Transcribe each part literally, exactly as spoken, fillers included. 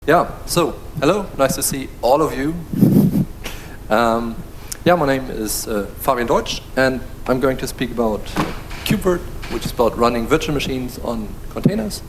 Yeah, so hello, nice to see all of you. Um, yeah, my name is uh, Fabian Deutsch, and I'm going to speak about KubeVirt, which is about running virtual machines on containers.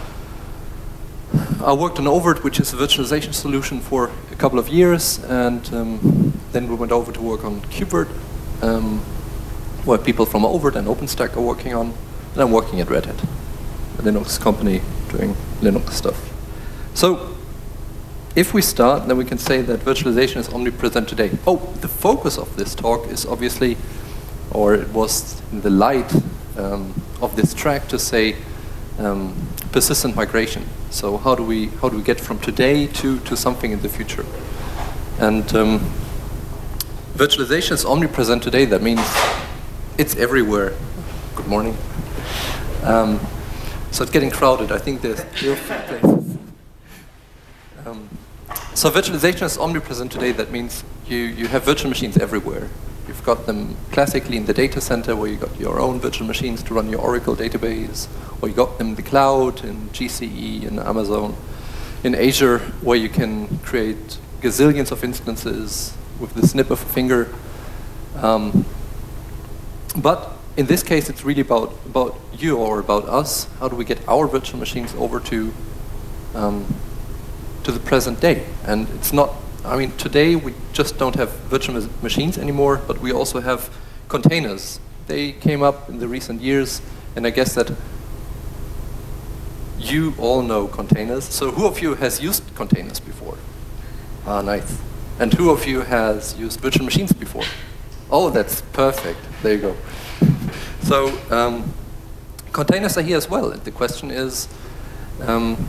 I worked on Overt, which is a virtualization solution, for a couple of years, and um, then we went over to work on KubeVirt, um, where people from Overt and OpenStack are working on, and I'm working at Red Hat, a Linux company doing Linux stuff. So, if we start, then we can say that virtualization is omnipresent today. Oh, the focus of this talk is obviously, or it was in the light um, of this track to say um, persistent migration. So how do we how do we get from today to to something in the future? And um, virtualization is omnipresent today. That means it's everywhere. Good morning. Um, so it's getting crowded. I think there's still places. Um, So virtualization is omnipresent today. That means you, you have virtual machines everywhere. You've got them classically in the data center, where you got your own virtual machines to run your Oracle database, or you got them in the cloud, in G C E, in Amazon, in Azure, where you can create gazillions of instances with the snip of a finger. Um, but in this case, it's really about, about you or about us. How do we get our virtual machines over to um, to the present day? And it's not, I mean, today we just don't have virtual machines anymore, but we also have containers. They came up in the recent years, and I guess that you all know containers. So who of you has used containers before? Ah, nice. And who of you has used virtual machines before? Oh, that's perfect. There you go. So um, containers are here as well, and the question is, um,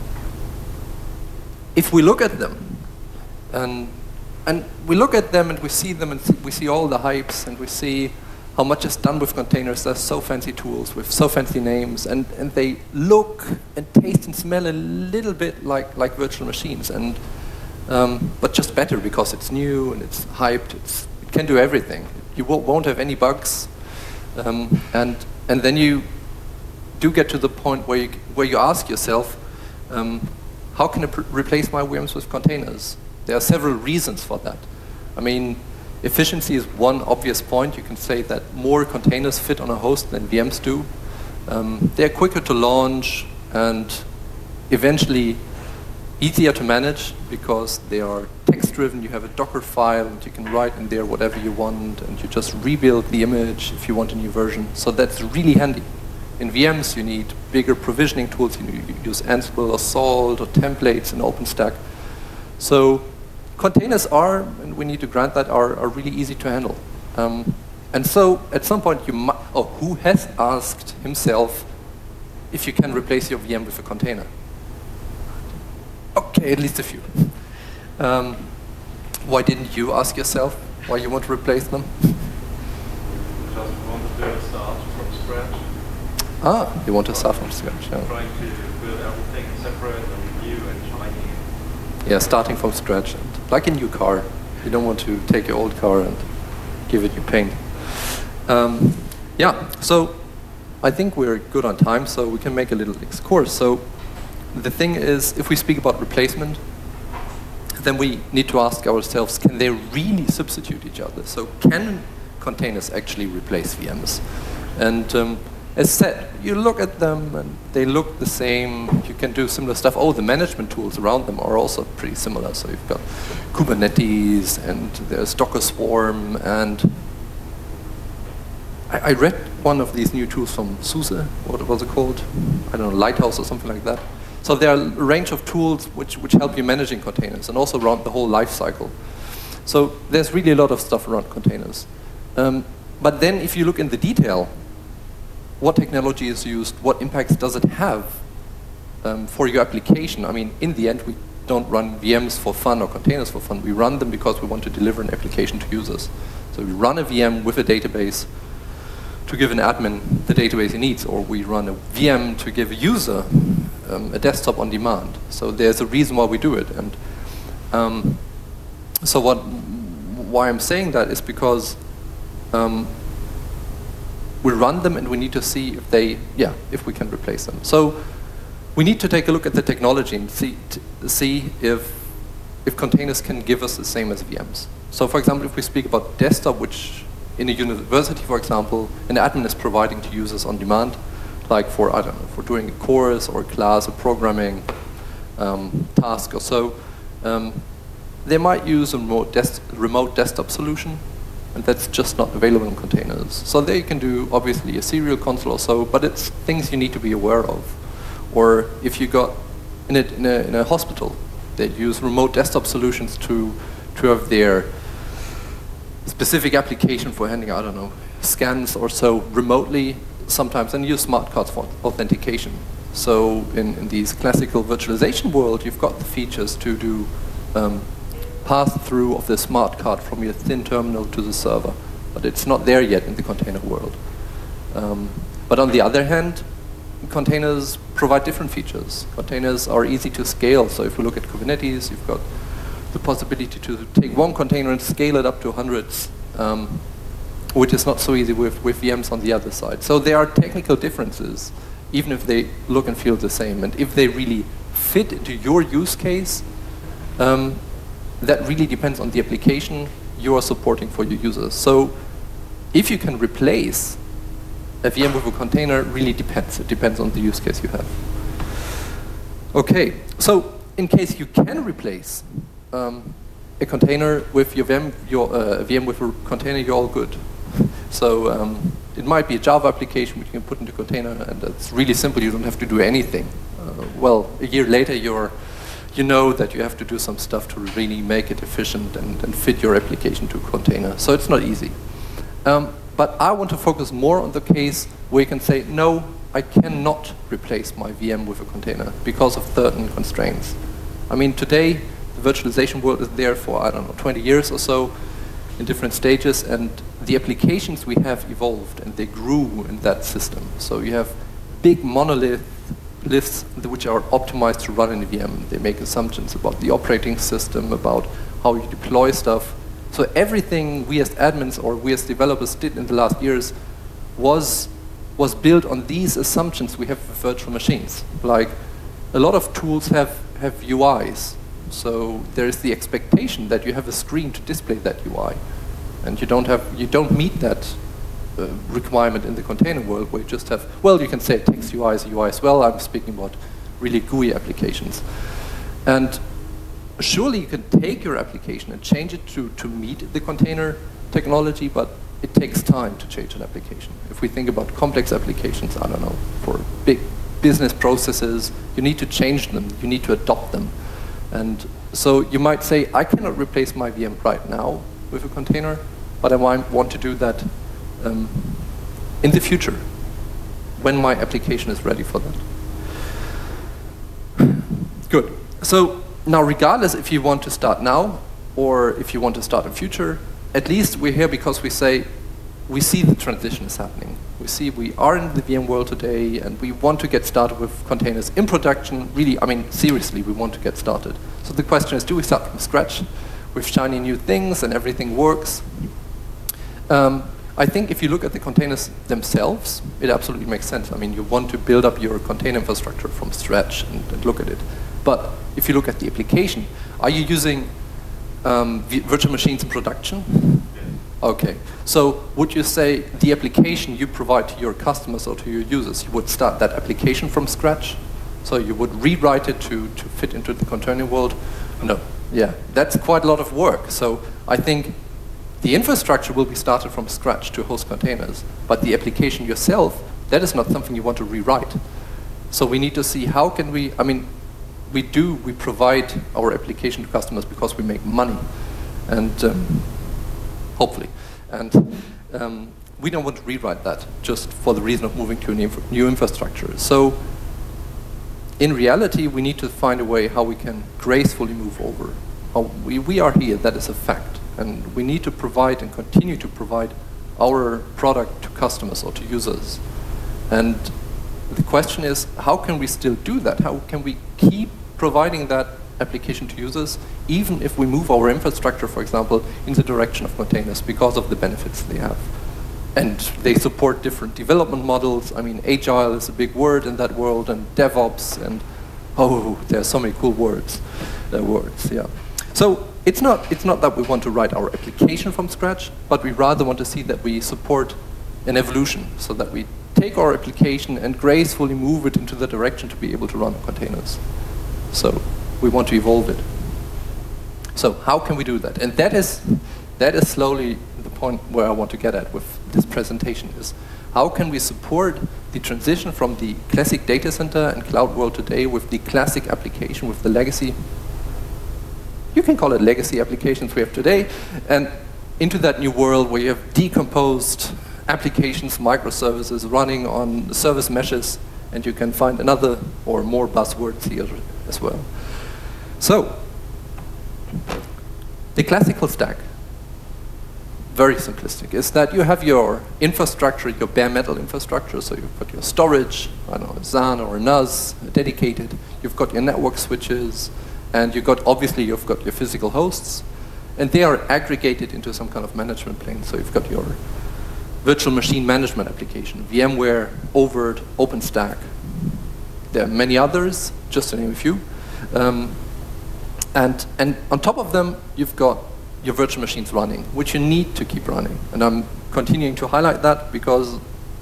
if we look at them, and, and we look at them and we see them and we see all the hypes and we see how much is done with containers. There's so fancy tools with so fancy names, and, and they look and taste and smell a little bit like, like virtual machines, and um, but just better because it's new and it's hyped. It's, it can do everything. You won't, won't have any bugs, um, and and then you do get to the point where you where you ask yourself, um, how can I replace my V Ms with containers? There are several reasons for that. I mean, efficiency is one obvious point. You can say that more containers fit on a host than V Ms do. Um, they're quicker to launch and eventually easier to manage because they are text-driven. You have a Docker file and you can write in there whatever you want, and you just rebuild the image if you want a new version. So that's really handy. In V Ms, you need bigger provisioning tools. You, you use Ansible or Salt or templates in OpenStack. So containers are, and we need to grant that, are, are really easy to handle. Um, and so at some point, you might, oh, who has asked himself if you can replace your V M with a container? Okay, at least a few. Um, why didn't you ask yourself why you want to replace them? Just want to do a start from scratch. Ah, you want to start from scratch, yeah. Trying to build everything separate and new and shiny. Yeah, starting from scratch. And like a new car. You don't want to take your old car and give it new paint. Um, yeah, so I think we're good on time, so we can make a little excursus. So the thing is, if we speak about replacement, then we need to ask ourselves, can they really substitute each other? So can containers actually replace V Ms? And um, as said, you look at them and they look the same. You can do similar stuff. Oh, the management tools around them are also pretty similar. So you've got Kubernetes and there's Docker Swarm, and I, I read one of these new tools from SUSE. What was it called? I don't know, Lighthouse or something like that. So there are a range of tools which, which help you managing containers and also around the whole life cycle. So there's really a lot of stuff around containers. Um, but then if you look in the detail, what technology is used, what impacts does it have um, for your application? I mean, in the end, we don't run V Ms for fun or containers for fun. We run them because we want to deliver an application to users. So we run a V M with a database to give an admin the database he needs, or we run a V M to give a user um, a desktop on demand. So there's a reason why we do it. And um, so what, why I'm saying that is because um, we run them and we need to see if they, yeah, if we can replace them. So we need to take a look at the technology and see, t see if, if containers can give us the same as V Ms. So for example, if we speak about desktop, which in a university, for example, an admin is providing to users on demand, like for, I don't know, for doing a course or a class or programming um, task or so, um, they might use a remote, des remote desktop solution, and that's just not available in containers. So they can do, obviously, a serial console or so, but it's things you need to be aware of. Or if you got in a, in a, in a hospital, they use remote desktop solutions to, to have their specific application for handling, I don't know, scans or so remotely sometimes, and use smart cards for authentication. So in, in these classical virtualization world, you've got the features to do um, pass-through of the smart card from your thin terminal to the server, but it's not there yet in the container world. Um, but on the other hand, containers provide different features. Containers are easy to scale, so if we look at Kubernetes, you've got the possibility to take one container and scale it up to hundreds, um, which is not so easy with, with V Ms on the other side. So there are technical differences, even if they look and feel the same. And if they really fit into your use case, um, that really depends on the application you are supporting for your users. So if you can replace a V M with a container, really depends. It depends on the use case you have. Okay, so in case you can replace um, a container with your V M, your uh, V M with a container, you're all good. So um, it might be a Java application which you can put into a container, and it's really simple. You don't have to do anything. Uh, well, a year later, you're you know that you have to do some stuff to really make it efficient and, and fit your application to a container. So it's not easy. Um, but I want to focus more on the case where you can say, no, I cannot replace my V M with a container because of certain constraints. I mean, today, the virtualization world is there for, I don't know, twenty years or so in different stages, and the applications we have evolved and they grew in that system. So you have big monolith lists which are optimized to run in a V M. They make assumptions about the operating system, about how you deploy stuff. So everything we as admins or we as developers did in the last years was, was built on these assumptions we have for virtual machines. Like a lot of tools have, have U Is. So there is the expectation that you have a screen to display that U I. And you don't, have, you don't meet that uh, requirement in the container world where you just have, well, you can say text U I is a U I as well. I'm speaking about really G U I applications. And surely you can take your application and change it to, to meet the container technology, but it takes time to change an application. If we think about complex applications, I don't know, for big business processes, you need to change them, you need to adopt them. And so you might say, I cannot replace my V M right now with a container, but I might want to do that um, in the future, when my application is ready for that. Good. So now, regardless if you want to start now or if you want to start in future, at least we're here because we say, we see the transition is happening. We see we are in the V M world today, and we want to get started with containers in production. Really, I mean, seriously, we want to get started. So the question is, do we start from scratch with shiny new things and everything works? Um, I think if you look at the containers themselves, it absolutely makes sense. I mean, you want to build up your container infrastructure from scratch and, and look at it. But if you look at the application, are you using um, virtual machines in production? Okay, so would you say the application you provide to your customers or to your users, you would start that application from scratch? So you would rewrite it to, to fit into the container world? No, yeah, that's quite a lot of work. So I think the infrastructure will be started from scratch to host containers, but the application yourself, that is not something you want to rewrite. So we need to see how can we, I mean, we do, we provide our application to customers because we make money. And um, hopefully. And um, we don't want to rewrite that just for the reason of moving to a new, new infrastructure. So in reality, we need to find a way how we can gracefully move over. How we, we are here, that is a fact. And we need to provide and continue to provide our product to customers or to users. And the question is, how can we still do that? How can we keep providing that application to users, even if we move our infrastructure, for example, in the direction of containers because of the benefits they have? and they support different development models. I mean, agile is a big word in that world, and DevOps, and oh, there are so many cool words. Uh, words, yeah. So it's not it's not that we want to write our application from scratch, but we rather want to see that we support an evolution, so that we take our application and gracefully move it into the direction to be able to run on containers. So we want to evolve it. So how can we do that? And that is that is slowly the point where I want to get at with this presentation is, how can we support the transition from the classic data center and cloud world today with the classic application, with the legacy, you can call it legacy applications we have today, and into that new world where you have decomposed applications, microservices running on service meshes, and you can find another or more buzzwords here as well. So, the classical stack, very simplistic, is that you have your infrastructure, your bare metal infrastructure, so you've got your storage, I don't know, a S A N or a N A S, dedicated, you've got your network switches, and you've got, obviously, you've got your physical hosts, and they are aggregated into some kind of management plane. So you've got your virtual machine management application, VMware, Overt, OpenStack. There are many others, just to name a few. Um, and, and on top of them, you've got your virtual machines running, which you need to keep running. And I'm continuing to highlight that because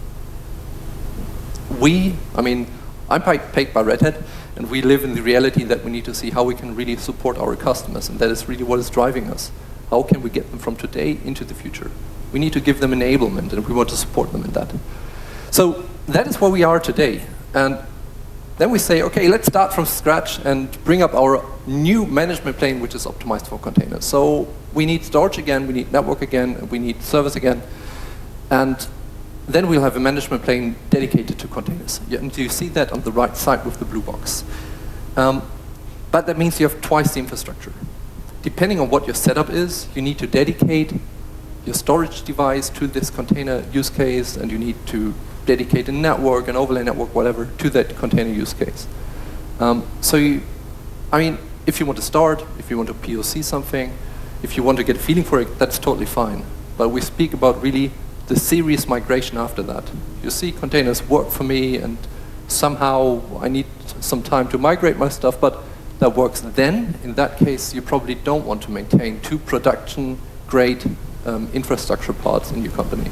we, I mean, I'm paid by Red Hat, and we live in the reality that we need to see how we can really support our customers, and that is really what is driving us. How can we get them from today into the future? We need to give them enablement, and we want to support them in that. So that is where we are today. And then we say, okay, let's start from scratch and bring up our new management plane, which is optimized for containers. So we need storage again, we need network again, we need service again, and then we'll have a management plane dedicated to containers. And you see that on the right side with the blue box. Um, but that means you have twice the infrastructure. Depending on what your setup is, you need to dedicate your storage device to this container use case, and you need to dedicate a network, an overlay network, whatever, to that container use case. Um, so you, I mean, if you want to start, if you want to P O C something, if you want to get a feeling for it, that's totally fine. But we speak about really the serious migration after that. You see, containers work for me, and somehow I need some time to migrate my stuff, but that works then. In that case, you probably don't want to maintain two production-grade um, infrastructure parts in your company.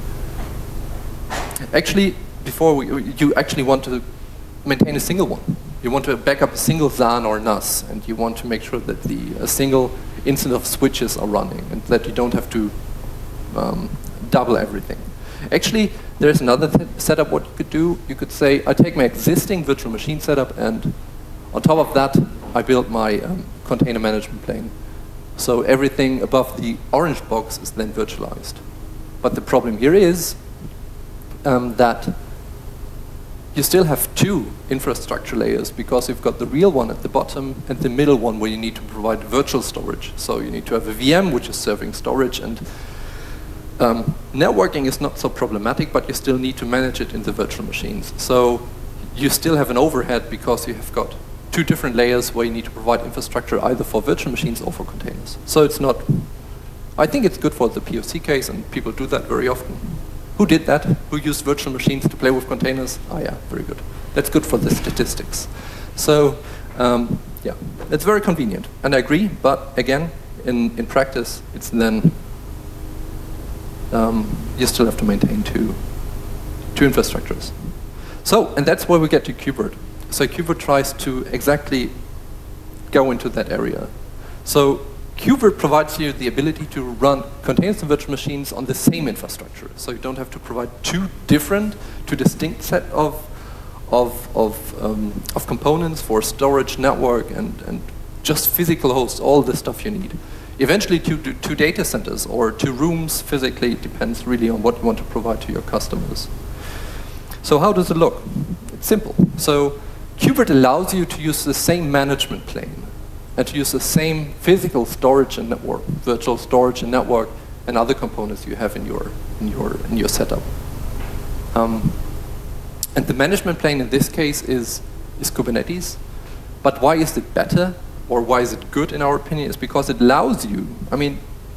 Actually, before we, you actually want to maintain a single one. You want to back up a single S A N or N A S, and you want to make sure that the a single instance of switches are running, and that you don't have to um, double everything. Actually, there's another th setup what you could do. You could say, I take my existing virtual machine setup, and on top of that, I build my um, container management plane. So everything above the orange box is then virtualized. But the problem here is um, that you still have two infrastructure layers, because you've got the real one at the bottom and the middle one where you need to provide virtual storage. So you need to have a V M which is serving storage, and um, networking is not so problematic, but you still need to manage it in the virtual machines. So you still have an overhead because you have got two different layers where you need to provide infrastructure either for virtual machines or for containers. So it's not, I think it's good for the P O C case, and people do that very often. Who did that? Who used virtual machines to play with containers? Ah, yeah, very good. That's good for the statistics. So, um, yeah, it's very convenient. And I agree, but again, in, in practice, it's then, um, you still have to maintain two, two infrastructures. So, and that's where we get to KubeVirt. So KubeVirt tries to exactly go into that area. So KubeVirt provides you the ability to run containers and virtual machines on the same infrastructure. So you don't have to provide two different, two distinct set of of of, um, of components for storage, network, and and just physical hosts, all the stuff you need. Eventually, two two data centers or two rooms physically. It depends really on what you want to provide to your customers. So how does it look? It's simple. So KubeVirt allows you to use the same management plane and to use the same physical storage and network, virtual storage and network, and other components you have in your in your in your setup. Um, and the management plane in this case is is Kubernetes. But why is it better, or why is it good in our opinion? Is because it allows you. I mean,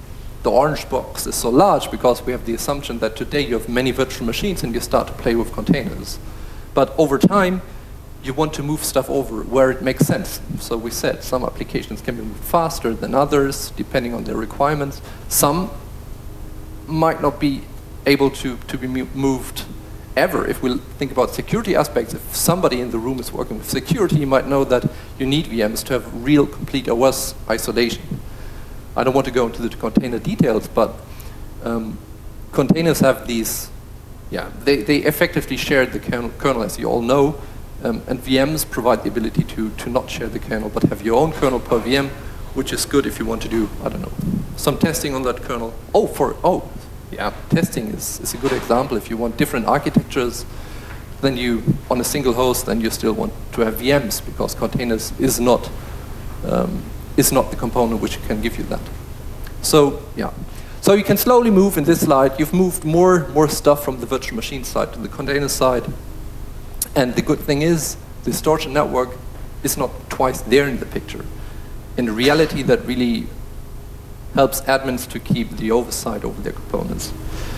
the orange box is so large because we have the assumption that today you have many virtual machines and you start to play with containers. But over time, you want to move stuff over where it makes sense. So we said some applications can be moved faster than others, depending on their requirements. Some might not be able to, to be moved ever. If we think about security aspects, if somebody in the room is working with security, you might know that you need V Ms to have real complete O S isolation. I don't want to go into the container details, but um, containers have these, yeah, they, they effectively share the kernel, kernel, as you all know, um, and V Ms provide the ability to, to not share the kernel, but have your own kernel per V M, which is good if you want to do, I don't know, some testing on that kernel. Oh, for, oh, yeah, testing is, is a good example. If you want different architectures, then you, on a single host, then you still want to have V Ms, because containers is not, um, is not the component which can give you that. So, yeah. So you can slowly move in this slide. You've moved more, more stuff from the virtual machine side to the container side. And the good thing is, the storage network is not twice there in the picture. In reality, that really helps admins to keep the oversight over their components.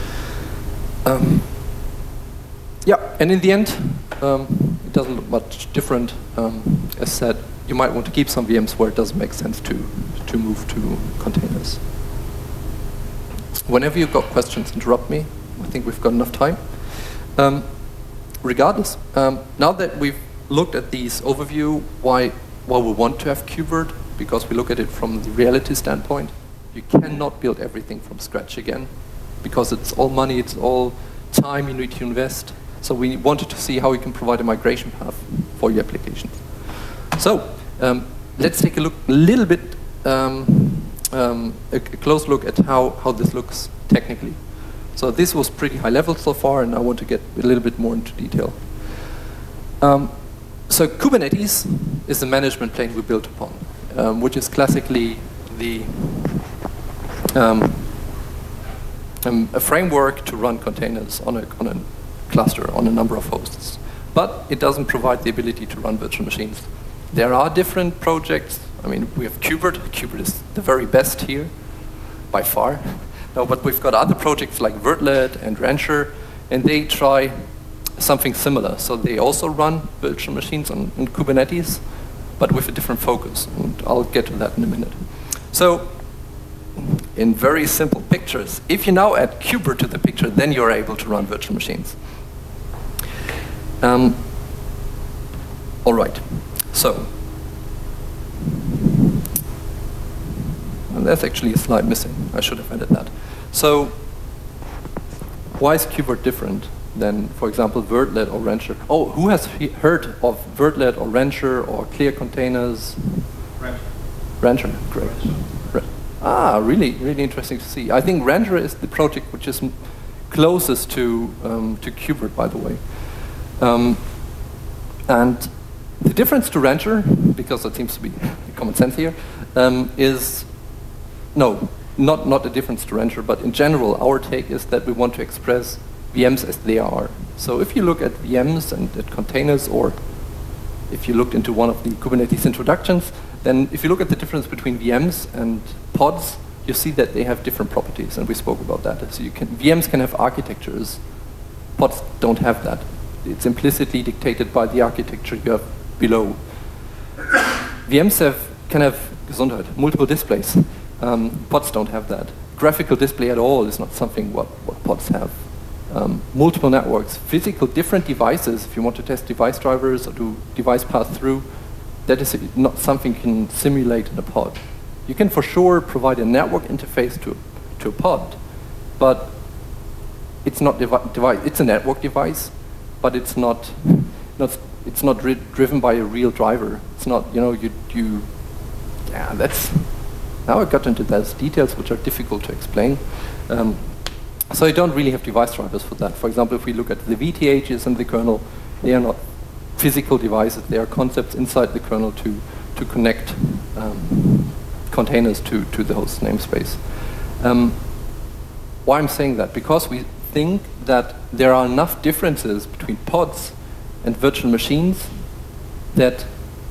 Um, yeah, and in the end, um, it doesn't look much different. Um, as said, you might want to keep some V Ms where it doesn't make sense to, to move to containers. Whenever you've got questions, interrupt me. I think we've got enough time. Um, regardless, um, now that we've looked at these overview, why, why we want to have KubeVirt, because we look at it from the reality standpoint, you cannot build everything from scratch again, because it's all money, it's all time you need to invest. So we wanted to see how we can provide a migration path for your applications. So um, let's take a look, a little bit, um, um, a, a close look at how, how this looks technically. So this was pretty high level so far, and I want to get a little bit more into detail. Um, so Kubernetes is the management plane we built upon, um, which is classically the um, um, a framework to run containers on a, on a cluster, on a number of hosts. But it doesn't provide the ability to run virtual machines. There are different projects. I mean, we have KubeVirt. KubeVirt is the very best here, by far. No, but we've got other projects like Virtlet and Rancher, and they try something similar. So they also run virtual machines on, on Kubernetes, but with a different focus. And I'll get to that in a minute. So in very simple pictures, if you now add KubeVirt to the picture, then you're able to run virtual machines. Um, all right. So, and there's actually a slide missing. I should have added that. So, why is KubeVirt different than, for example, Virtlet or Rancher? Oh, who has he heard of Virtlet or Rancher or Clear Containers? Rancher. Rancher, great. Ra ah, really, really interesting to see. I think Rancher is the project which is m closest to um, to KubeVirt, by the way. Um, and the difference to Rancher, because that seems to be common sense here, um, is no, not not a difference to Rancher, but in general, our take is that we want to express V Ms as they are. So if you look at V Ms and at containers, or if you looked into one of the Kubernetes introductions, then if you look at the difference between V Ms and pods, you see that they have different properties, and we spoke about that. So you can, V Ms can have architectures, pods don't have that. It's implicitly dictated by the architecture you have below. V Ms have, can have Gesundheit, multiple displays. Um, pods don't have that. Graphical display at all is not something what, what pods have. Um, multiple networks, physical different devices, if you want to test device drivers or do device pass-through, that is not something you can simulate in a pod. You can for sure provide a network interface to, to a pod, but it's not devi device. It's a network device, but it's not, not it's not dri driven by a real driver. It's not, you know, you you. Yeah, that's. Now I got into those details which are difficult to explain. Um, so you don't really have device drivers for that. For example, if we look at the V T Hs in the kernel, they are not physical devices. They are concepts inside the kernel to to connect um, containers to to the host namespace. Um, why I'm saying that? Because we think that there are enough differences between pods and virtual machines that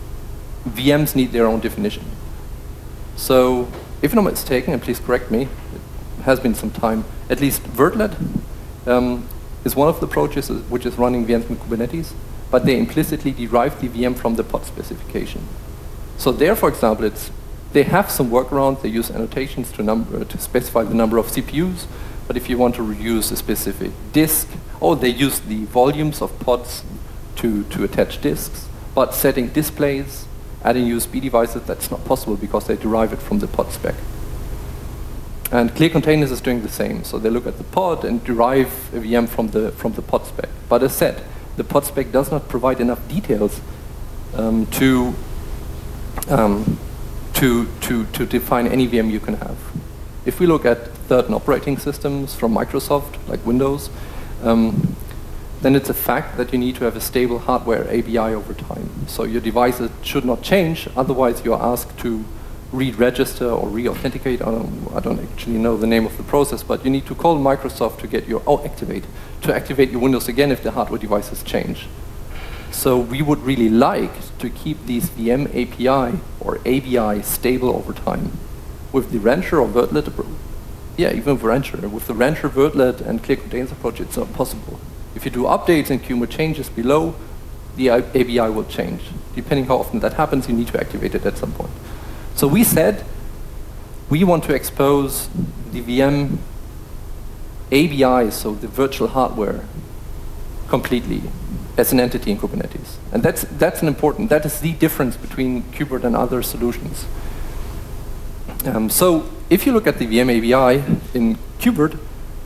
V Ms need their own definition. So, if I'm not mistaken, and please correct me, has been some time. At least Vertlet um, is one of the approaches which is running V Ms in Kubernetes, but they implicitly derive the V M from the pod specification. So there, for example, it's they have some workaround. They use annotations to number to specify the number of C P Us. But if you want to reuse a specific disk, or they use the volumes of pods to to attach disks. But setting displays, adding U S B devices, that's not possible because they derive it from the pod spec. And Clear Containers is doing the same. So they look at the pod and derive a V M from the from the pod spec. But as said, the pod spec does not provide enough details um, to, um, to to to define any V M you can have. If we look at certain operating systems from Microsoft, like Windows, um, then it's a fact that you need to have a stable hardware A B I over time. So your devices should not change, otherwise you're asked to re-register or re-authenticate. I don't, I don't actually know the name of the process, but you need to call Microsoft to get your, oh, activate, to activate your Windows again if the hardware devices change. So we would really like to keep these V M A P I or A B I stable over time. With the Rancher or Vertlet, yeah, even with Rancher, with the Rancher, Vertlet, and Clear Containers approach, it's not possible. If you do updates and Q M changes below, the A B I will change. Depending how often that happens, you need to activate it at some point. So we said we want to expose the V M A B I, so the virtual hardware, completely as an entity in Kubernetes. And that's, that's an important, that is the difference between KubeVirt and other solutions. Um, so if you look at the V M A B I in KubeVirt,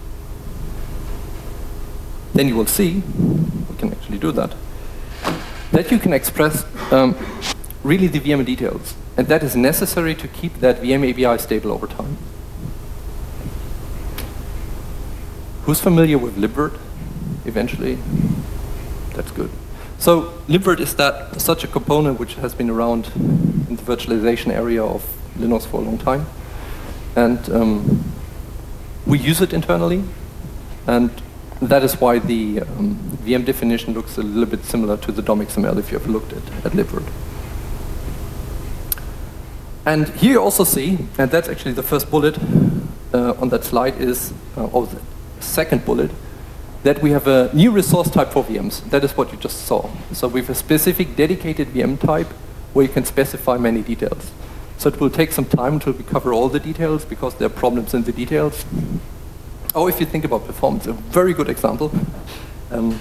then you will see, we can actually do that, that you can express um, really the V M details. And that is necessary to keep that V M A B I stable over time. Who's familiar with libvirt eventually? That's good. So libvirt is that such a component which has been around in the virtualization area of Linux for a long time. And um, we use it internally. And that is why the um, V M definition looks a little bit similar to the D O M X M L if you have looked at, at libvirt. And here you also see, and that's actually the first bullet uh, on that slide is, uh, or the second bullet, that we have a new resource type for V Ms. That is what you just saw. So we have a specific dedicated V M type where you can specify many details. So it will take some time until we cover all the details because there are problems in the details. Or if you think about performance, a very good example. Um,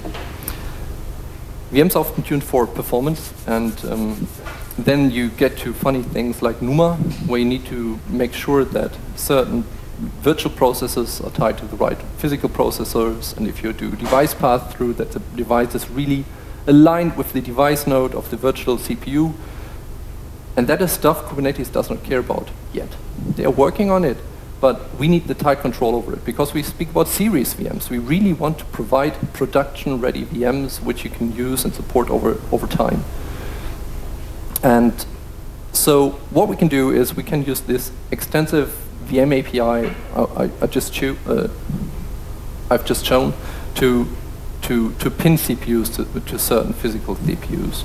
V Ms are often tuned for performance, and um, then you get to funny things like NUMA, where you need to make sure that certain virtual processors are tied to the right physical processors, and if you do device pass-through, that the device is really aligned with the device node of the virtual C P U. And that is stuff Kubernetes does not care about yet. They are working on it, but we need the tight control over it. Because we speak about series V Ms, we really want to provide production-ready V Ms which you can use and support over, over time. And so what we can do is we can use this extensive V M A P I uh, I, I just chew, uh, I've just shown to, to, to pin C P Us to, to certain physical C P Us.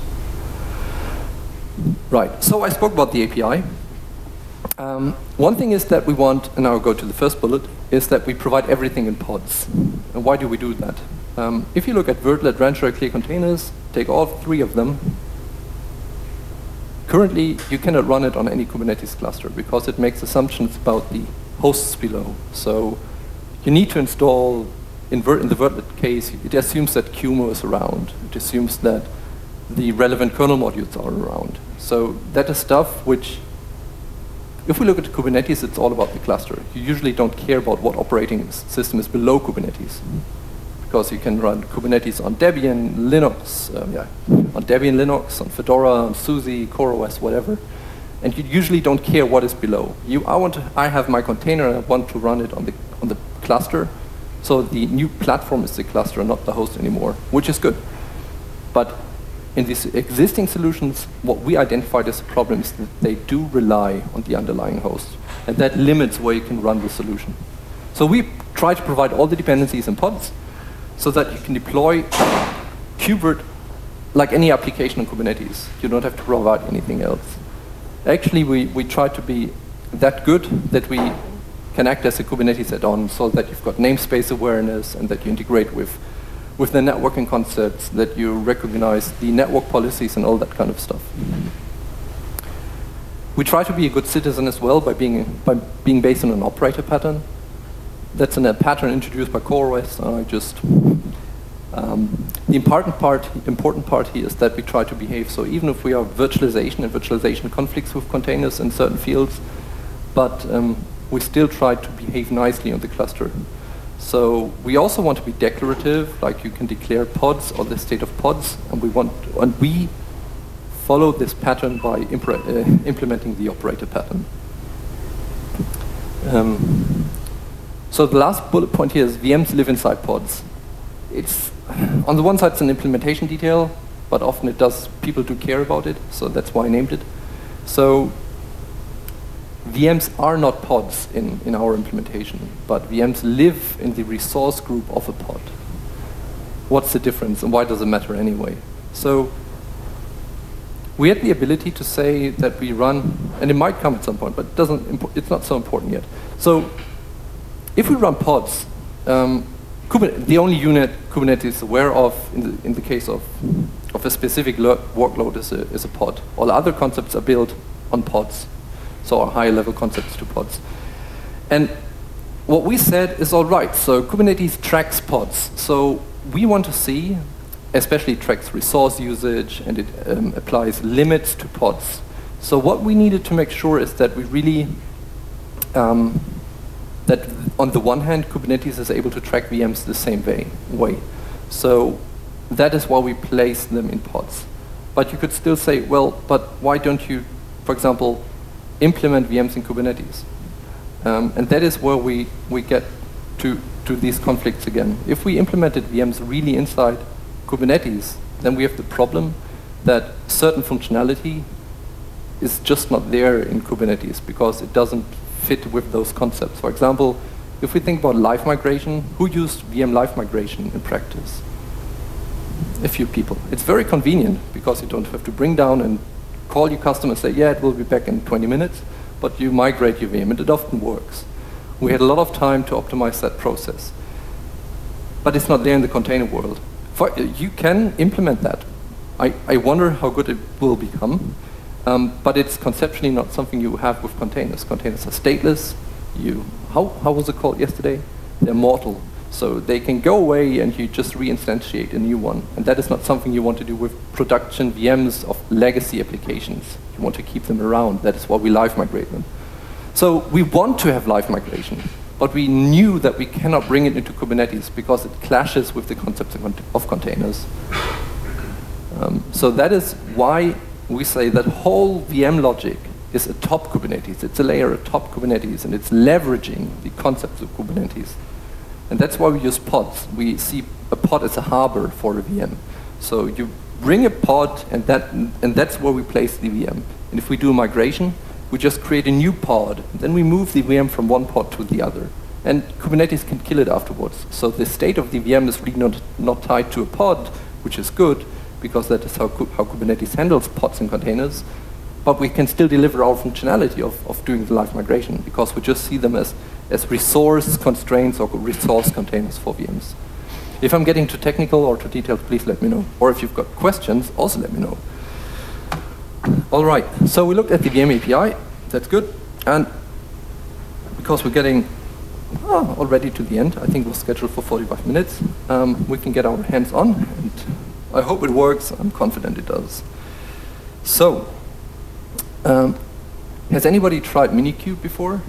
Right, so I spoke about the A P I. Um, one thing is that we want, and I'll go to the first bullet, is that we provide everything in pods. And why do we do that? Um, if you look at Vertlet, Rancher, Clear Containers, take all three of them. Currently, you cannot run it on any Kubernetes cluster because it makes assumptions about the hosts below. So you need to install, in, Ver in the Vertlet case, it assumes that Q M O is around. It assumes that the relevant kernel modules are around. So that is stuff which, if we look at Kubernetes, it's all about the cluster. You usually don't care about what operating system is below Kubernetes, because you can run Kubernetes on Debian, Linux, um, yeah, on Debian, Linux, on Fedora, on SUSE, CoreOS, whatever. And you usually don't care what is below. You, I want to, I have my container and I want to run it on the on the cluster. So the new platform is the cluster, not the host anymore, which is good. But in these existing solutions, what we identified as a problem is that they do rely on the underlying host. And that limits where you can run the solution. So we try to provide all the dependencies in pods so that you can deploy KubeVirt like any application on Kubernetes. You don't have to provide anything else. Actually, we, we try to be that good that we can act as a Kubernetes add-on so that you've got namespace awareness and that you integrate with, with the networking concepts, that you recognize the network policies and all that kind of stuff. We try to be a good citizen as well by being, by being based on an operator pattern. That's an, a pattern introduced by CoreOS. And I just, um, the important part, important part here is that we try to behave. So even if we are virtualization and virtualization conflicts with containers in certain fields, but um, we still try to behave nicely on the cluster. So we also want to be declarative, like you can declare pods or the state of pods, and we want, and we follow this pattern by uh, implementing the operator pattern. Um, so the last bullet point here is V Ms live inside pods. It's, on the one side, it's an implementation detail, but often it does, people do care about it, so that's why I named it. So V Ms are not pods in, in our implementation, but V Ms live in the resource group of a pod. What's the difference, and why does it matter anyway? So we had the ability to say that we run, and it might come at some point, but it doesn't, it's not so important yet. So if we run pods, um, the only unit Kubernetes is aware of in the, in the case of, of a specific workload is a, is a pod. All other concepts are built on pods, so are higher level concepts to pods. And what we said is all right, so Kubernetes tracks pods. So we want to see, especially tracks resource usage, and it um, applies limits to pods. So what we needed to make sure is that we really, um, that on the one hand, Kubernetes is able to track V Ms the same way. way. So that is why we place them in pods. But you could still say, well, but why don't you, for example, implement V Ms in Kubernetes? Um, and that is where we, we get to, to these conflicts again. If we implemented V Ms really inside Kubernetes, then we have the problem that certain functionality is just not there in Kubernetes because it doesn't fit with those concepts. For example, if we think about live migration, who used V M live migration in practice? A few people. It's very convenient because you don't have to bring down and call your customer and say, yeah, it will be back in twenty minutes, but you migrate your V M, and it often works. We had a lot of time to optimize that process. But it's not there in the container world. For, you can implement that. I, I wonder how good it will become, um, but it's conceptually not something you have with containers. Containers are stateless. You, how, how was it called yesterday? They're mortal. So they can go away and you just reinstantiate a new one. And that is not something you want to do with production V Ms of legacy applications. You want to keep them around. That is why we live migrate them. So we want to have live migration, but we knew that we cannot bring it into Kubernetes because it clashes with the concepts of containers. Um, so that is why we say that whole V M logic is atop Kubernetes. It's a layer atop Kubernetes, and it's leveraging the concepts of Kubernetes. And that's why we use pods. We see a pod as a harbor for a V M. So you bring a pod, and that and that's where we place the V M. And if we do a migration, we just create a new pod. Then we move the V M from one pod to the other. And Kubernetes can kill it afterwards. So the state of the V M is really not, not tied to a pod, which is good, because that is how, how Kubernetes handles pods and containers. But we can still deliver our functionality of, of doing the live migration, because we just see them as, as resource constraints or resource containers for V Ms. If I'm getting too technical or too detailed, please let me know. Or if you've got questions, also let me know. All right, so we looked at the V M A P I. That's good. And because we're getting oh, already to the end, I think we're scheduled for forty-five minutes, um, we can get our hands on. And I hope it works. I'm confident it does. So, um, has anybody tried Minikube before?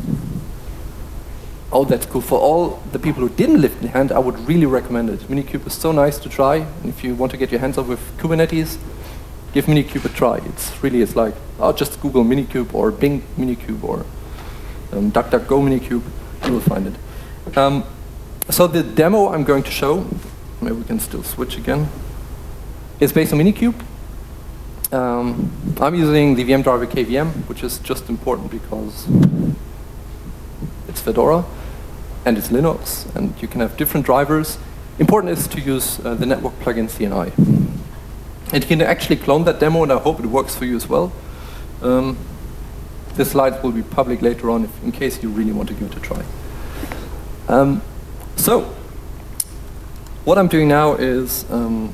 Oh, that's cool. For all the people who didn't lift the hand, I would really recommend it. Minikube is so nice to try. And if you want to get your hands on with Kubernetes, give Minikube a try. It's really, it's like, oh, just Google Minikube or Bing Minikube or um, DuckDuckGo Minikube. You will find it. Um, so the demo I'm going to show, maybe we can still switch again, is based on Minikube. Um, I'm using the V M driver K V M, which is just important because it's Fedora and it's Linux, and you can have different drivers. Important is to use uh, the network plugin C N I. And you can actually clone that demo, and I hope it works for you as well. Um, the slides will be public later on if, in case you really want to give it a try. Um, so, what I'm doing now is um,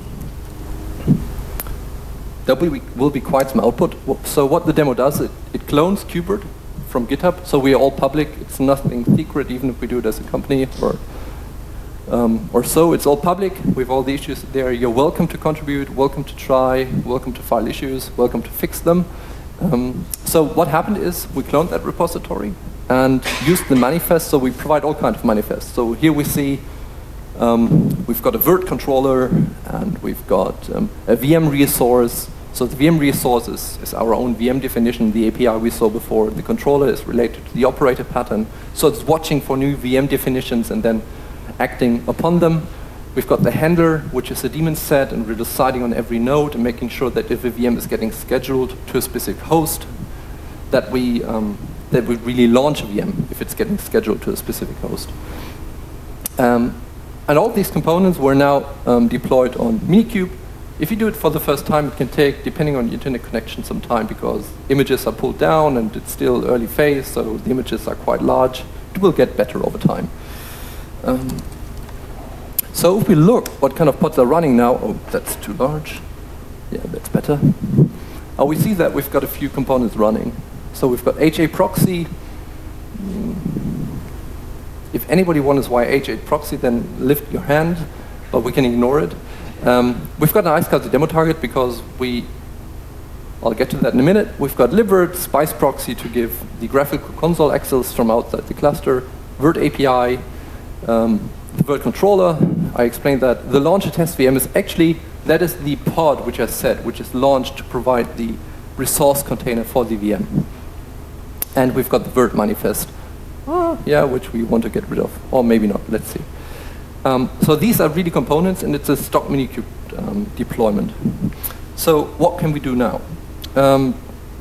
there will be, will be quite some output. So what the demo does, it, it clones KubeVirt from GitHub. So we are all public. It's nothing secret, even if we do it as a company or um, or so. It's all public. We have all the issues there. You're welcome to contribute, welcome to try, welcome to file issues, welcome to fix them. Um, so what happened is we cloned that repository and used the manifest. So we provide all kinds of manifests. So here we see um, we've got a Virt controller and we've got um, a V M resource. So the V M resource is, is our own V M definition, the A P I we saw before. The controller is related to the operator pattern. So it's watching for new V M definitions and then acting upon them. We've got the handler, which is a daemon set, and we're deciding on every node and making sure that if a V M is getting scheduled to a specific host, that we, um, that we really launch a V M if it's getting scheduled to a specific host. Um, and all these components were now um, deployed on Minikube. If you do it for the first time, it can take, depending on the internet connection, some time because images are pulled down and it's still early phase, so the images are quite large. It will get better over time. Um, so if we look what kind of pods are running now, oh, that's too large. Yeah, that's better. Oh, we see that we've got a few components running. So we've got H A proxy. If anybody wonders why H A proxy, then lift your hand, but we can ignore it. Um, we've got an iSCSI demo target because we, I'll get to that in a minute. We've got libvirt, Spice proxy to give the graphical console access from outside the cluster, Virt A P I, um, the Virt controller. I explained that. The launcher test V M is actually, that is the pod which I said, which is launched to provide the resource container for the V M. And we've got the Virt manifest, oh, yeah, which we want to get rid of, or maybe not, let's see. Um, so these are really components, and it's a stock Minikube um, deployment. So what can we do now? Um,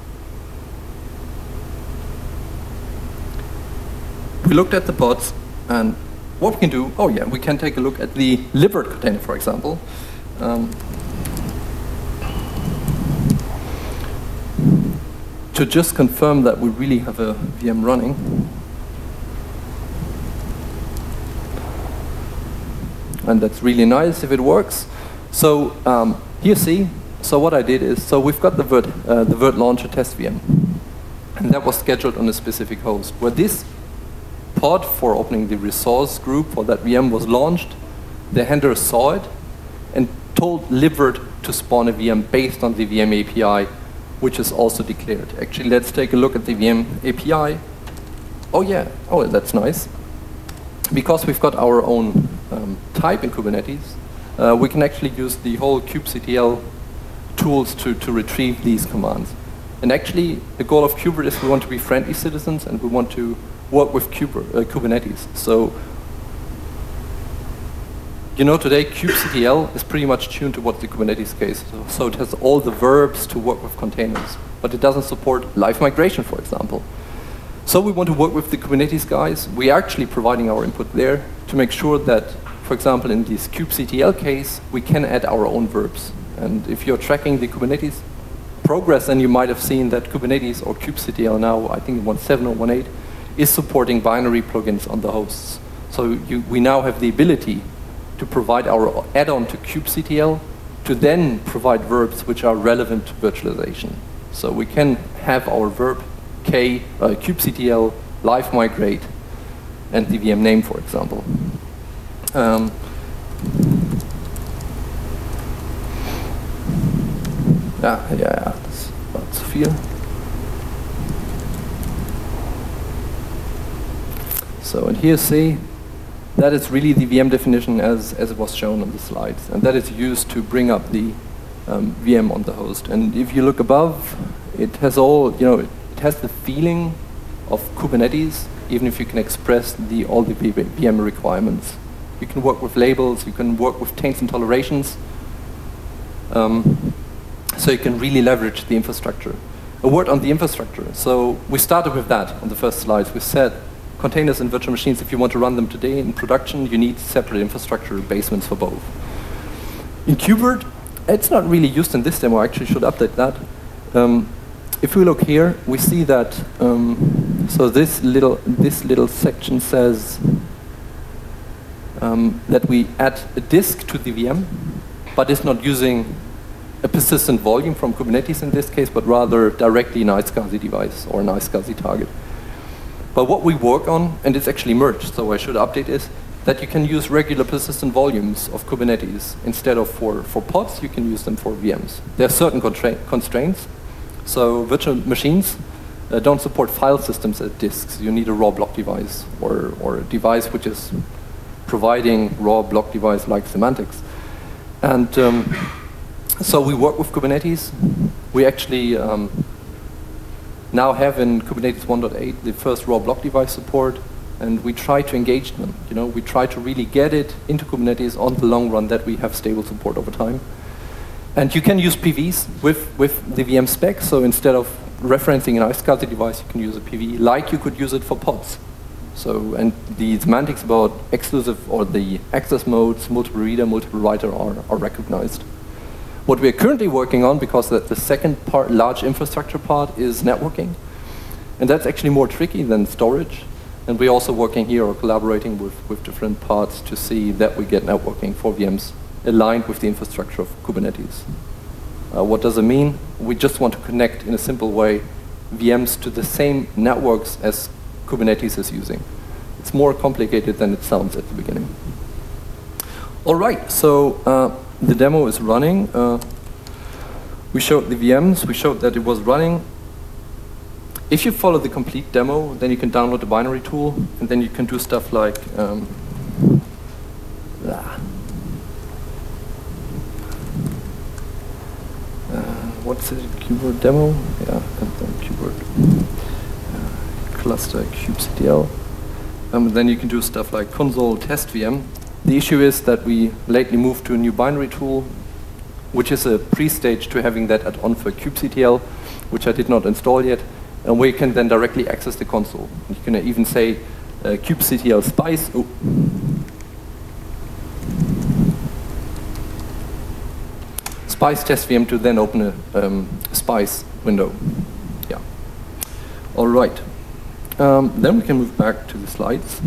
we looked at the pods, and what we can do, oh yeah, we can take a look at the libvirt container, for example. Um, to just confirm that we really have a V M running. And that's really nice if it works. So um, here see, so what I did is, so we've got the Virt, uh, the Virt launcher test V M. And that was scheduled on a specific host. Where this pod for opening the resource group for that V M was launched, the handler saw it and told libvirt to spawn a V M based on the V M A P I, which is also declared. Actually, let's take a look at the V M A P I. Oh yeah, oh that's nice. Because we've got our own um, type in Kubernetes, uh, we can actually use the whole kubectl tools to, to retrieve these commands. And actually, the goal of KubeVirt is we want to be friendly citizens and we want to work with Kuber, uh, Kubernetes. So, you know, today kubectl is pretty much tuned to what the Kubernetes case. So, so it has all the verbs to work with containers, but it doesn't support live migration, for example. So we want to work with the Kubernetes guys. We are actually providing our input there to make sure that, for example, in this kubectl case, we can add our own verbs. And if you're tracking the Kubernetes progress, then you might have seen that Kubernetes or kubectl now, I think one point seven or one point eight, is supporting binary plugins on the hosts. So you, we now have the ability to provide our add-on to kubectl to then provide verbs which are relevant to virtualization. So we can have our verb K, uh, kubectl, live migrate, and the V M name, for example. Um, yeah, yeah, that's about Sophia. So, and here see, that is really the V M definition as, as it was shown on the slides, and that is used to bring up the um, V M on the host. And if you look above, it has all, you know, it, It has the feeling of Kubernetes, even if you can express the, all the V M requirements. You can work with labels, you can work with taints and tolerations. Um, so you can really leverage the infrastructure. A word on the infrastructure. So we started with that on the first slides. We said containers and virtual machines, if you want to run them today in production, you need separate infrastructure basements for both. In KubeVirt, it's not really used in this demo, I actually should update that. Um, if we look here, we see that, um, so this little, this little section says um, that we add a disk to the V M, but it's not using a persistent volume from Kubernetes in this case, but rather directly an iSCSI device or an iSCSI target. But what we work on, and it's actually merged, so I should update this, that you can use regular persistent volumes of Kubernetes. Instead of for, for pods, you can use them for V Ms. There are certain constra constraints. So virtual machines uh, don't support file systems as disks. You need a raw block device or, or a device which is providing raw block device like semantics. And um, so we work with Kubernetes. We actually um, now have in Kubernetes one point eight the first raw block device support, and we try to engage them. You know, we try to really get it into Kubernetes on the long run that we have stable support over time. And you can use P Vs with, with the V M spec, so instead of referencing an iSCSI device, you can use a P V like you could use it for pods. So, and the semantics about exclusive or the access modes, multiple reader, multiple writer are, are recognized. What we're currently working on, because the, the second part, large infrastructure part, is networking. And that's actually more tricky than storage. And we're also working here or collaborating with, with different parts to see that we get networking for V Ms aligned with the infrastructure of Kubernetes. Uh, what does it mean? We just want to connect in a simple way V Ms to the same networks as Kubernetes is using. It's more complicated than it sounds at the beginning. All right, so uh, the demo is running. Uh, we showed the V Ms, we showed that it was running. If you follow the complete demo, then you can download the binary tool, and then you can do stuff like um, ah. uh, what's it? Keyword demo? Yeah, and then keyword uh, cluster kubectl. Um, then you can do stuff like console test V M. The issue is that we lately moved to a new binary tool, which is a pre-stage to having that add-on for kubectl, which I did not install yet. And we can then directly access the console. You can even say uh, kubectl spice. Oh. Spice test V M to then open a um, spice window. Yeah. All right. Um, then we can move back to the slides.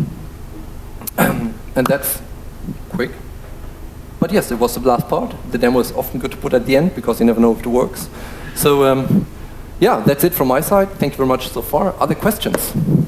And that's quick. But yes, it was the last part. The demo is often good to put at the end because you never know if it works. So. Um, Yeah, that's it from my side. Thank you very much so far. Other questions?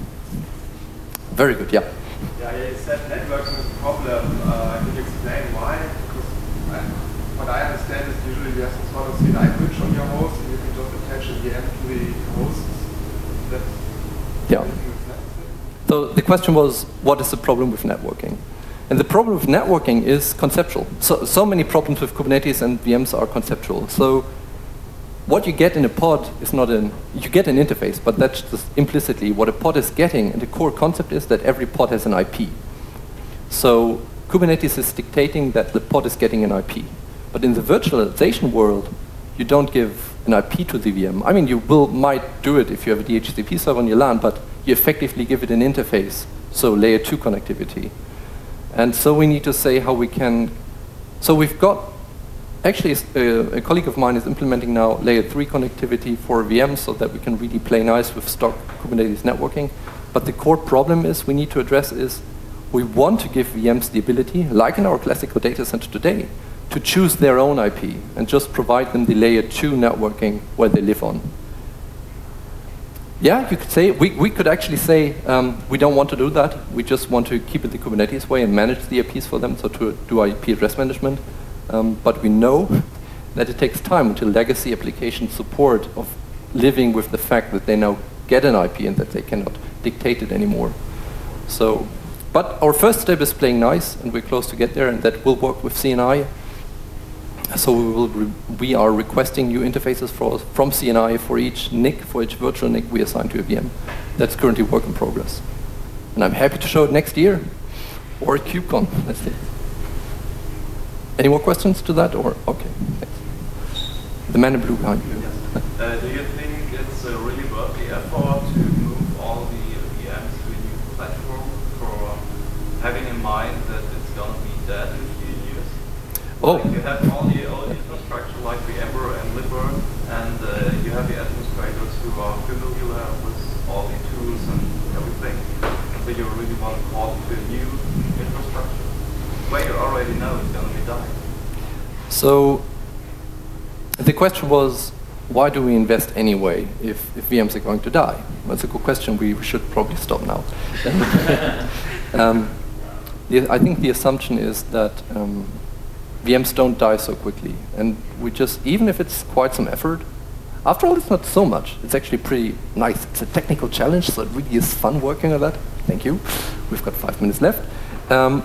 Very good, yeah. Yeah, you said networking is a problem. Uh, can you explain why? Because I, what I understand is usually you have some sort of C L I bridge on your host and you can just attach a V M to the host. That's yeah. So the question was, what is the problem with networking? And the problem with networking is conceptual. So, so many problems with Kubernetes and V Ms are conceptual. So what you get in a pod is not an, you get an interface, but that's just implicitly what a pod is getting, and the core concept is that every pod has an I P. So Kubernetes is dictating that the pod is getting an I P. But in the virtualization world, you don't give an I P to the V M. I mean, you will might do it if you have a D H C P server on your LAN, but you effectively give it an interface, so layer two connectivity. And so we need to say how we can, so we've got Actually, uh, a colleague of mine is implementing now layer three connectivity for V Ms so that we can really play nice with stock Kubernetes networking. But the core problem is we need to address is we want to give V Ms the ability, like in our classical data center today, to choose their own I P and just provide them the layer two networking where they live on. Yeah, you could say, we, we could actually say um, we don't want to do that. We just want to keep it the Kubernetes way and manage the I Ps for them, so to do I P address management. Um, but we know that it takes time until legacy application support of living with the fact that they now get an I P and that they cannot dictate it anymore. So, but our first step is playing nice, and we're close to get there, and that will work with C N I. So we, will re we are requesting new interfaces for, from C N I for each N I C, for each virtual N I C we assign to a V M. That's currently work in progress. And I'm happy to show it next year, or at KubeCon, let's see. Any more questions to that, or okay? Thanks. The man in blue behind you. Yes. Uh, do you think it's a really worth the effort to move all the V Ms to a new platform, for having in mind that it's going to be dead in a few years? Oh. Like you have all the old infrastructure like VMware and Libra, and uh, you have the administrators you really want to call it to a new infrastructure where you already know it's going to be dying? So the question was, why do we invest anyway if, if V Ms are going to die? That's a good question. We should probably stop now. um, the, I think the assumption is that um, V Ms don't die so quickly, and we just, even if it's quite some effort, after all, it's not so much. It's actually pretty nice. It's a technical challenge, so it really is fun working on that. Thank you. We've got five minutes left. Um,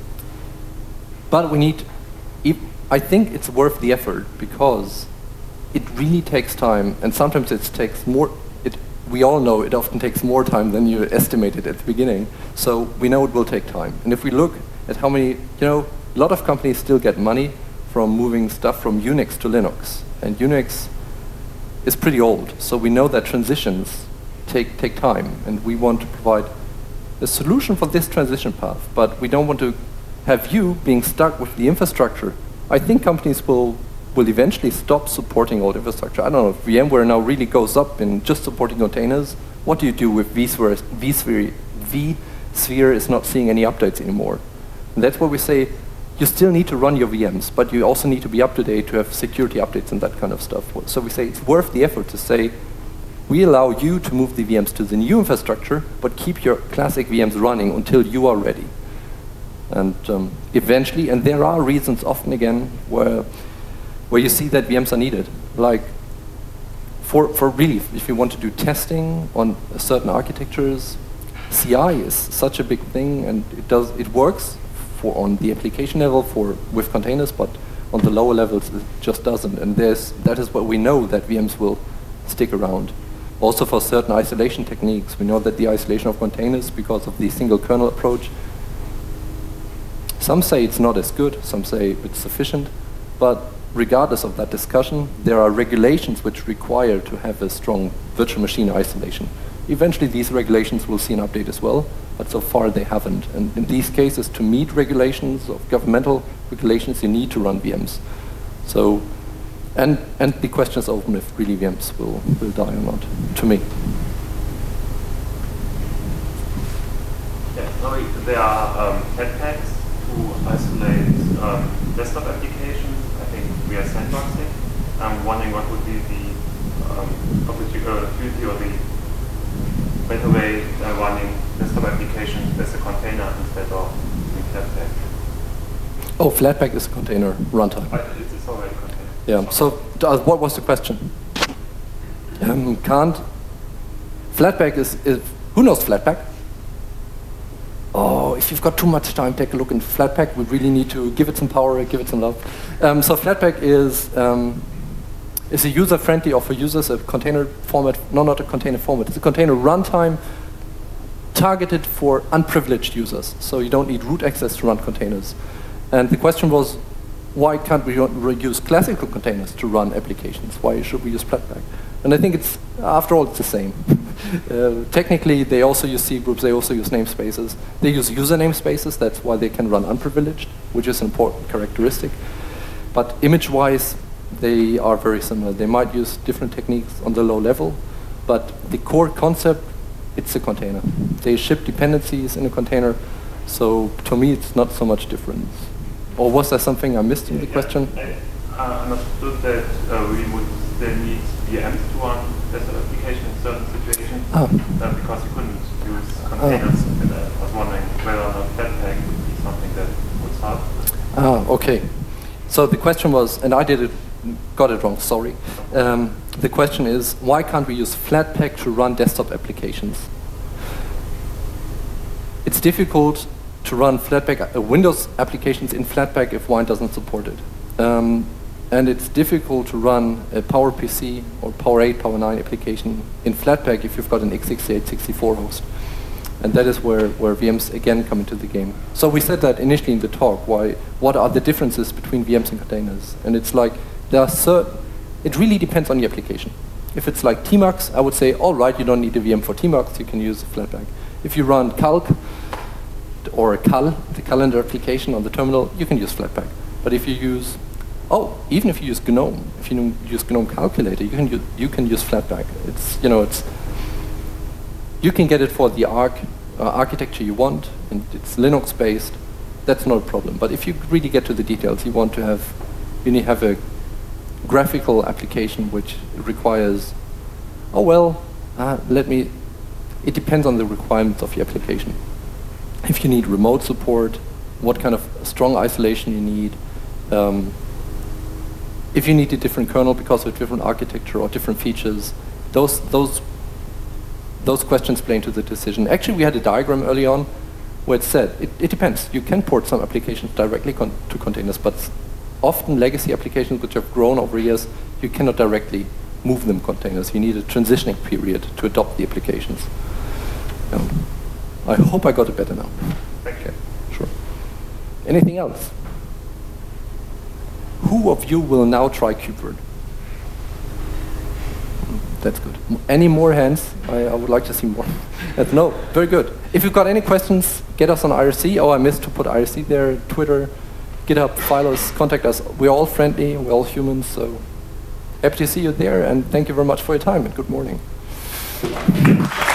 but we need, I think it's worth the effort because it really takes time, and sometimes it takes more, it, we all know it often takes more time than you estimated at the beginning, so we know it will take time. And if we look at how many, you know, a lot of companies still get money from moving stuff from Unix to Linux, and Unix is pretty old, so we know that transitions take, take time, and we want to provide a solution for this transition path, but we don't want to have you being stuck with the infrastructure. I think companies will will eventually stop supporting old infrastructure. I don't know if VMware now really goes up in just supporting containers. What do you do if vSphere, vSphere, vSphere is not seeing any updates anymore? And that's where we say you still need to run your V Ms, but you also need to be up to date to have security updates and that kind of stuff. So we say it's worth the effort to say we allow you to move the V Ms to the new infrastructure, but keep your classic V Ms running until you are ready. And um, eventually, and there are reasons often again where where you see that V Ms are needed. Like, for, for really, if you want to do testing on certain architectures, C I is such a big thing, and it does it works for on the application level for with containers, but on the lower levels it just doesn't. And there's that is what we know that V Ms will stick around. Also for certain isolation techniques, we know that the isolation of containers, because of the single kernel approach, some say it's not as good, some say it's sufficient, but regardless of that discussion, there are regulations which require to have a strong virtual machine isolation. Eventually these regulations will see an update as well, but so far they haven't. And in these cases, to meet regulations of governmental regulations, you need to run V Ms. So, and, and the question is open if really V Ms will, will die or not, to me. Yeah, sorry, there are um, Flatpaks to isolate um, desktop applications. I think we are sandboxing. I'm wondering what would be the um, opportunity or the better way uh, running desktop applications as a container instead of in Flatpak. Oh, Flatpak is a container runtime. But it is already a container. Yeah. So, uh, what was the question? Um, can't Flatpak is, is who knows Flatpak? Oh, if you've got too much time, take a look in Flatpak. We really need to give it some power, give it some love. Um, so Flatpak is um, is a user-friendly, or for users, a container format. No, not a container format. It's a container runtime targeted for unprivileged users. So you don't need root access to run containers. And the question was, why can't we use classical containers to run applications? Why should we use Flatpak? And I think it's, after all, it's the same. uh, technically, they also use C groups, they also use namespaces. They use user namespaces, that's why they can run unprivileged, which is an important characteristic. But image-wise, they are very similar. They might use different techniques on the low level, but the core concept, it's a container. They ship dependencies in a container, so to me, it's not so much difference. Or was there something I missed in the yeah, question? I uh, understood that uh, we would still need V Ms to run desktop application in certain situations Ah. uh, because you couldn't use containers. Ah. And I was wondering whether or not Flatpak would be something that would solve this. Ah, okay. So the question was, and I did it, got it wrong, sorry. Um, the question is, why can't we use Flatpak to run desktop applications? It's difficult to run Flatpak, uh, Windows applications in Flatpak if Wine doesn't support it. Um, and it's difficult to run a PowerPC or Power eight, Power nine application in Flatpak if you've got an x sixty-eight, sixty-four host. And that is where, where V Ms again come into the game. So we said that initially in the talk, why, what are the differences between V Ms and containers? And it's like, there are certain, it really depends on the application. If it's like Tmux, I would say, all right, you don't need a V M for Tmux, you can use Flatpak. If you run Calc, or Cal, the calendar application on the terminal, you can use Flatpak. But if you use, oh, even if you use GNOME, if you use GNOME Calculator, you can use, you can use Flatpak. It's, you know, it's, you can get it for the Arc uh, architecture you want, and it's Linux-based, that's not a problem. But if you really get to the details, you want to have, you need to have a graphical application which requires, oh well, uh, let me, it depends on the requirements of your application. If you need remote support, what kind of strong isolation you need, um, if you need a different kernel because of a different architecture or different features, those, those, those questions play into the decision. Actually, we had a diagram early on where it said, it, it depends. You can port some applications directly con to containers, but often legacy applications which have grown over years, you cannot directly move them containers. You need a transitioning period to adopt the applications. Um, I hope I got it better now. Thank you. Okay, sure. Anything else? Who of you will now try KubeVirt? That's good. M any more hands? I, I would like to see more. That's, no, very good. If you've got any questions, get us on I R C. Oh, I missed to put I R C there. Twitter, GitHub, file us, contact us. We're all friendly, we're all humans, so happy to see you there, and thank you very much for your time, and good morning.